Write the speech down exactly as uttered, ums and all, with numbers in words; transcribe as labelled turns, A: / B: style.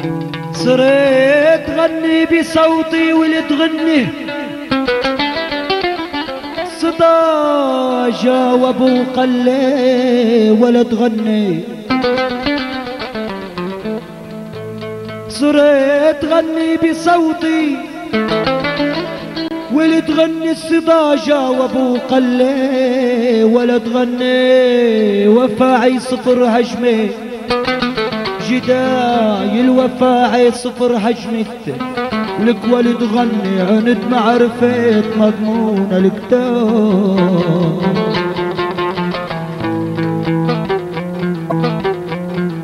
A: صرت غني بصوتي ولتغني صدى جاوب وقلي ولا تغني. صرت غني بصوتي ولتغني الصدى جاوب وقلي ولا تغني. وفاعي صفر هجمه جداي الوفاعي صفر هجمت لك ولد غني عند معرفة مضمون الكتاب.